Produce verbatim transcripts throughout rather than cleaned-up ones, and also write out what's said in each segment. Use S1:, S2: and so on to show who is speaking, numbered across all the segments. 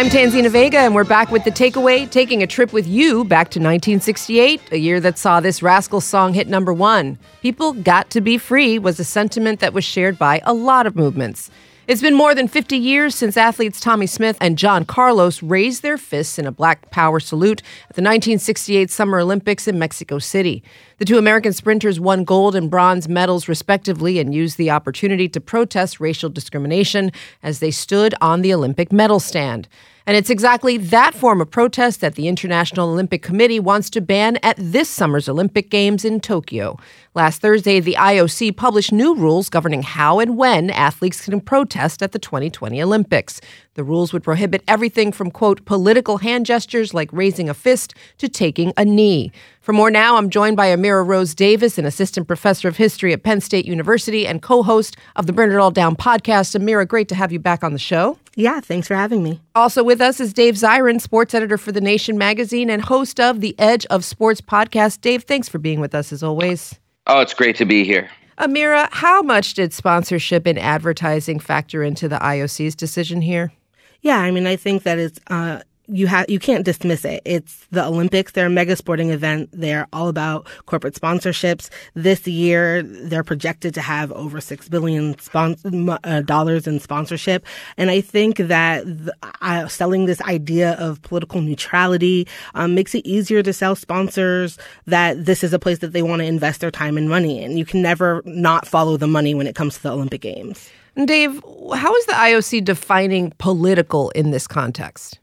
S1: I'm Tanzina Vega, and we're back with The Takeaway, taking a trip with you back to nineteen sixty-eight, a year that saw this Rascals song hit number one. People got to be free was a sentiment that was shared by a lot of movements. It's been more than fifty years since athletes Tommie Smith and John Carlos raised their fists in a Black Power salute at the nineteen sixty-eight Summer Olympics in Mexico City. The two American sprinters won gold and bronze medals respectively and used the opportunity to protest racial discrimination as they stood on the Olympic medal stand. And it's exactly that form of protest that the International Olympic Committee wants to ban at this summer's Olympic Games in Tokyo. Last Thursday, the I O C published new rules governing how and when athletes can protest at the twenty twenty Olympics. The rules would prohibit everything from, quote, political hand gestures like raising a fist to taking a knee. For more now, I'm joined by Amira Rose Davis, an assistant professor of history at Penn State University and co-host of the Burn It All Down podcast. Amira, great to have you back on the show.
S2: Yeah, thanks for having me.
S1: Also with us is Dave Zirin, sports editor for The Nation magazine and host of the Edge of Sports podcast. Dave, thanks for being with us as always.
S3: Oh, it's great to be here.
S1: Amira, how much did sponsorship and advertising factor into the I O C's decision here?
S2: Yeah, I mean, I think that it's uh, you have you can't dismiss it. It's the Olympics. They're a mega sporting event. They're all about corporate sponsorships. This year, they're projected to have over six billion spon- uh, dollars in sponsorship. And I think that the, uh, selling this idea of political neutrality um, makes it easier to sell sponsors that this is a place that they want to invest their time and money in. You can never not follow the money when it comes to the Olympic Games.
S1: Dave, how is the I O C defining political in this context?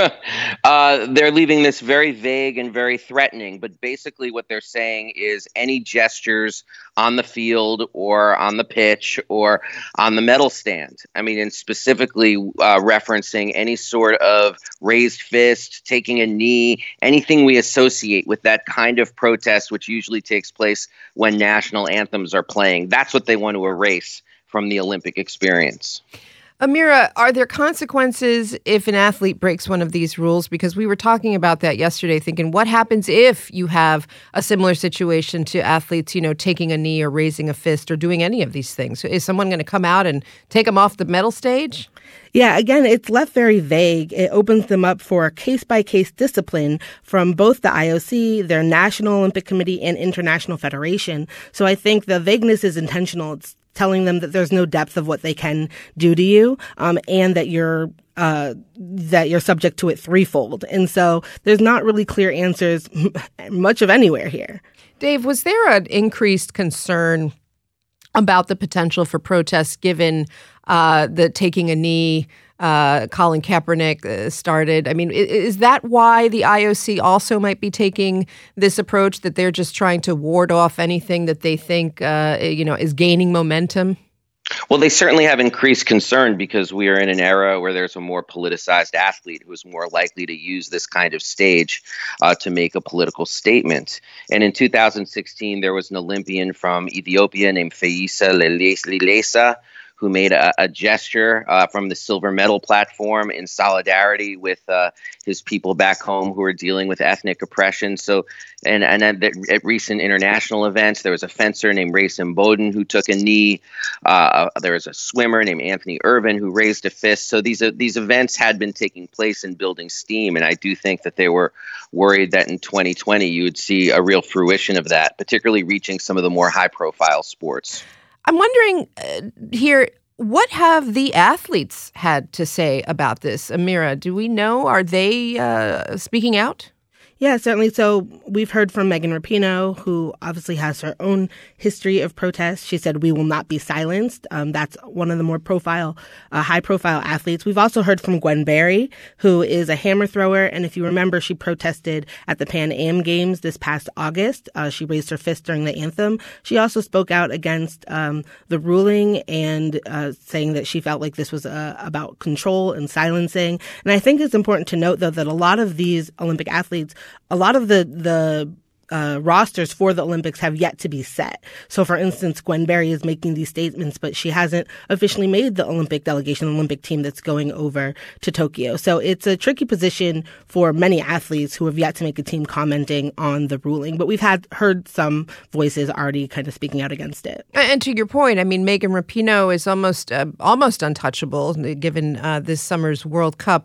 S3: uh, they're leaving this very vague and very threatening. But basically what they're saying is any gestures on the field or on the pitch or on the medal stand. I mean, and specifically uh, referencing any sort of raised fist, taking a knee, anything we associate with that kind of protest, which usually takes place when national anthems are playing. That's what they want to erase from the Olympic experience.
S1: Amira, are there consequences if an athlete breaks one of these rules? Because we were talking about that yesterday, thinking what happens if you have a similar situation to athletes, you know, taking a knee or raising a fist or doing any of these things? Is someone going to come out and take them off the medal stage?
S2: Yeah, again, it's left very vague. It opens them up for case-by-case discipline from both the I O C, their National Olympic Committee, and International Federation. So I think the vagueness is intentional. It's telling them that there's no depth of what they can do to you, um, and that you're uh, that you're subject to it threefold. And so there's not really clear answers much of anywhere here.
S1: Dave, was there an increased concern about the potential for protests given uh, the taking a knee uh, Colin Kaepernick uh, started? I mean, is, is that why the I O C also might be taking this approach, that they're just trying to ward off anything that they think, uh, you know, is gaining momentum?
S3: Well, they certainly have increased concern because we are in an era where there's a more politicized athlete who is more likely to use this kind of stage uh, to make a political statement. And in two thousand sixteen, there was an Olympian from Ethiopia named Feyisa Lilesa, who made a, a gesture uh, from the silver medal platform in solidarity with uh, his people back home who are dealing with ethnic oppression. So, and, and at, at recent international events, there was a fencer named Racing Bowden who took a knee. Uh, there was a swimmer named Anthony Irvin who raised a fist. So these uh, these events had been taking place and building steam. And I do think that they were worried that in twenty twenty, you would see a real fruition of that, particularly reaching some of the more high profile sports.
S1: I'm wondering uh, here, what have the athletes had to say about this? Amira, do we know? Are they uh, speaking out?
S2: Yeah, certainly. So we've heard from Megan Rapinoe, who obviously has her own history of protest. She said, "We will not be silenced." Um, that's one of the more profile, uh, high-profile athletes. We've also heard from Gwen Berry, who is a hammer thrower. And if you remember, she protested at the Pan Am Games this past August. Uh, she raised her fist during the anthem. She also spoke out against um, the ruling and uh, saying that she felt like this was uh, about control and silencing. And I think it's important to note, though, that a lot of these Olympic athletes, a lot of the the uh, rosters for the Olympics have yet to be set. So, for instance, Gwen Berry is making these statements, but she hasn't officially made the Olympic delegation, Olympic team that's going over to Tokyo. So it's a tricky position for many athletes who have yet to make a team commenting on the ruling. But we've had heard some voices already kind of speaking out against it.
S1: And to your point, I mean, Megan Rapinoe is almost uh, almost untouchable given uh, this summer's World Cup.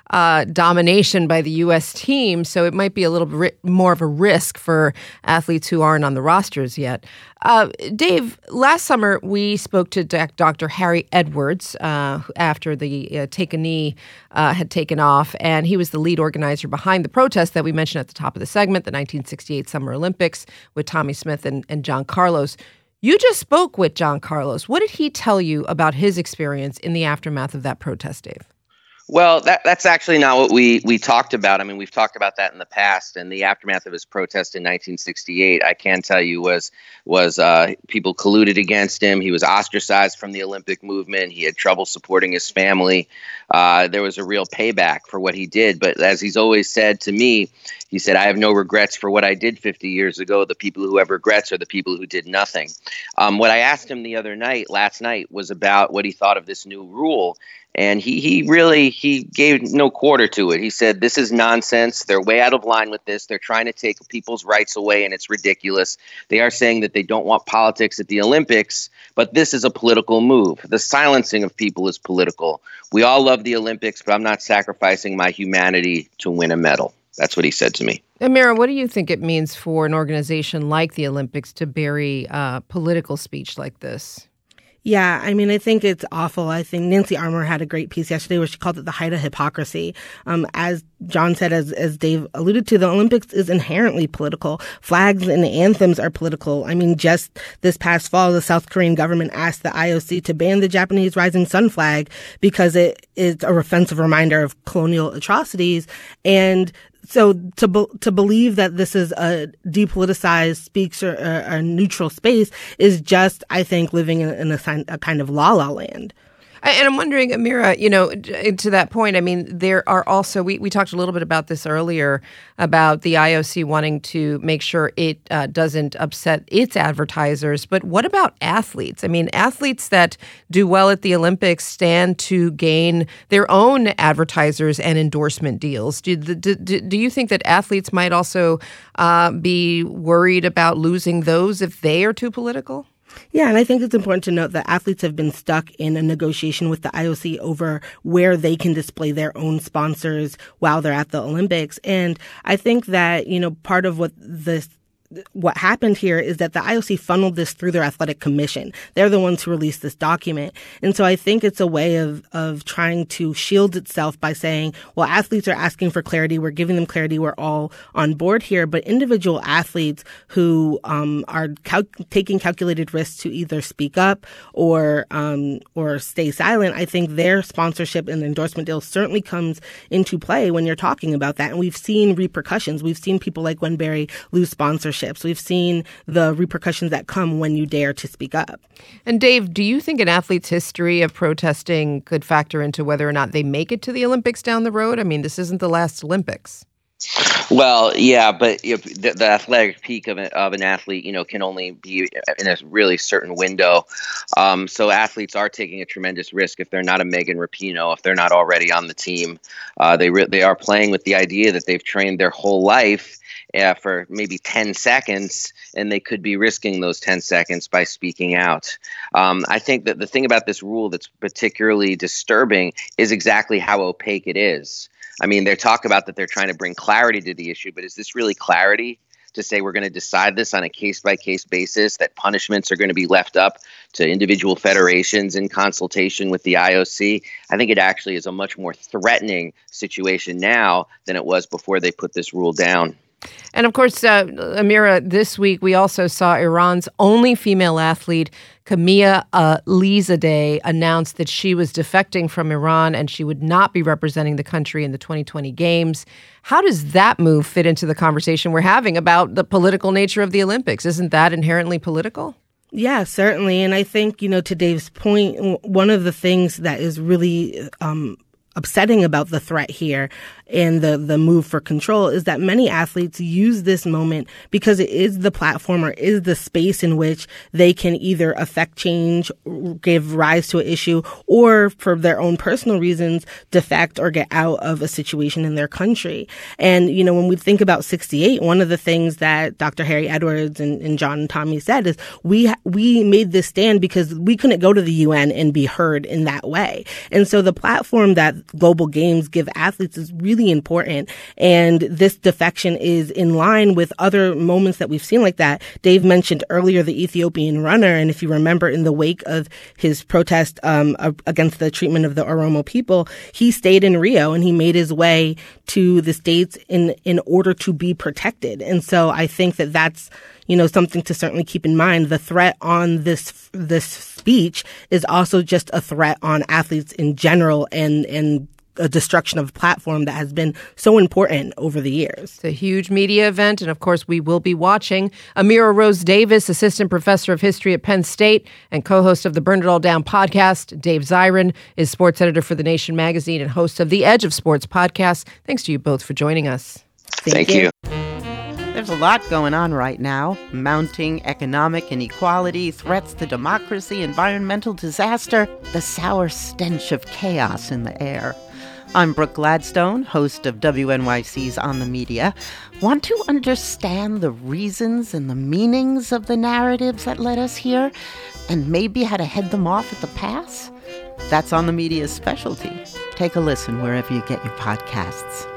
S1: uh, domination by the U S team, so it might be a little bit more of a risk for athletes who aren't on the rosters yet. Uh, Dave, last summer we spoke to Doctor Harry Edwards uh, after the uh, Take a Knee uh, had taken off, and he was the lead organizer behind the protest that we mentioned at the top of the segment, the nineteen sixty-eight Summer Olympics, with Tommie Smith and, and John Carlos. You just spoke with John Carlos. What did he tell you about his experience in the aftermath of that protest, Dave?
S3: Well, that, that's actually not what we, we talked about. I mean, we've talked about that in the past, and the aftermath of his protest in nineteen sixty-eight, I can tell you, was was uh, people colluded against him. He was ostracized from the Olympic movement. He had trouble supporting his family. Uh, there was a real payback for what he did. But as he's always said to me, he said, I have no regrets for what I did fifty years ago. The people who have regrets are the people who did nothing. Um, what I asked him the other night, last night, was about what he thought of this new rule. And he he really, he gave no quarter to it. He said, this is nonsense. They're way out of line with this. They're trying to take people's rights away, and it's ridiculous. They are saying that they don't want politics at the Olympics, but this is a political move. The silencing of people is political. We all love the Olympics, but I'm not sacrificing my humanity to win a medal. That's what he said to me.
S1: Amira, what do you think it means for an organization like the Olympics to bury uh, political speech like this?
S2: Yeah, I mean, I think it's awful. I think Nancy Armour had a great piece yesterday where she called it the height of hypocrisy. Um, as John said, as, as Dave alluded to, the Olympics is inherently political. Flags and anthems are political. I mean, just this past fall, the South Korean government asked the I O C to ban the Japanese rising sun flag because it is a offensive reminder of colonial atrocities. And So to be, to believe that this is a depoliticized speaks or a, a neutral space is just, I think, living in, in a, a kind of la-la land.
S1: And I'm wondering, Amira, you know, to that point, I mean, there are also, we, we talked a little bit about this earlier, about the I O C wanting to make sure it uh, doesn't upset its advertisers. But what about athletes? I mean, athletes that do well at the Olympics stand to gain their own advertisers and endorsement deals. Do, do, do you think that athletes might also uh, be worried about losing those if they are too political?
S2: Yeah, and I think it's important to note that athletes have been stuck in a negotiation with the I O C over where they can display their own sponsors while they're at the Olympics. And I think that, you know, part of what this what happened here is that the I O C funneled this through their athletic commission. They're the ones who released this document. And so I think it's a way of, of trying to shield itself by saying, well, athletes are asking for clarity. We're giving them clarity. We're all on board here. But individual athletes who um, are cal- taking calculated risks to either speak up or um, or stay silent, I think their sponsorship and endorsement deal certainly comes into play when you're talking about that. And we've seen repercussions. We've seen people like Gwen Berry lose sponsorship. We've seen the repercussions that come when you dare to speak up.
S1: And Dave, do you think an athlete's history of protesting could factor into whether or not they make it to the Olympics down the road? I mean, this isn't the last Olympics.
S3: Well, yeah, but you know, the, the athletic peak of, a, of an athlete, you know, can only be in a really certain window. Um, so athletes are taking a tremendous risk if they're not a Megan Rapinoe, if they're not already on the team. Uh, they re- they are playing with the idea that they've trained their whole life Uh, for maybe ten seconds, and they could be risking those ten seconds by speaking out. Um, I think that the thing about this rule that's particularly disturbing is exactly how opaque it is. I mean, they talk about that they're trying to bring clarity to the issue, but is this really clarity to say we're going to decide this on a case-by-case basis, that punishments are going to be left up to individual federations in consultation with the I O C? I think it actually is a much more threatening situation now than it was before they put this rule down.
S1: And of course, uh, Amira, this week we also saw Iran's only female athlete, Kamia uh, Lizadeh, announce that she was defecting from Iran and she would not be representing the country in the twenty twenty Games. How does that move fit into the conversation we're having about the political nature of the Olympics? Isn't that inherently political?
S2: Yeah, certainly. And I think, you know, to Dave's point, one of the things that is really um upsetting about the threat here and the, the move for control is that many athletes use this moment because it is the platform or is the space in which they can either affect change, give rise to an issue, or for their own personal reasons, defect or get out of a situation in their country. And, you know, when we think about sixty-eight, one of the things that Doctor Harry Edwards and, and John and Tommy said is we we made this stand because we couldn't go to the U N and be heard in that way. And so the platform that global games give athletes is really important. And this defection is in line with other moments that we've seen like that. Dave mentioned earlier the Ethiopian runner. And if you remember, in the wake of his protest um, against the treatment of the Oromo people, he stayed in Rio and he made his way to the States in, in order to be protected. And so I think that that's, you know, something to certainly keep in mind. The threat on this this speech is also just a threat on athletes in general and and a destruction of a platform that has been so important over the years.
S1: It's a huge media event, and of course, we will be watching. Amira Rose Davis, assistant professor of history at Penn State and co-host of the Burn It All Down podcast. Dave Zirin is sports editor for The Nation magazine and host of the Edge of Sports podcast. Thanks to you both for joining us.
S3: Thank, Thank you. you.
S4: There's a lot going on right now. Mounting economic inequality, threats to democracy, environmental disaster, the sour stench of chaos in the air. I'm Brooke Gladstone, host of W N Y C's On the Media. Want to understand the reasons and the meanings of the narratives that led us here, and maybe how to head them off at the pass? That's On the Media's specialty. Take a listen wherever you get your podcasts.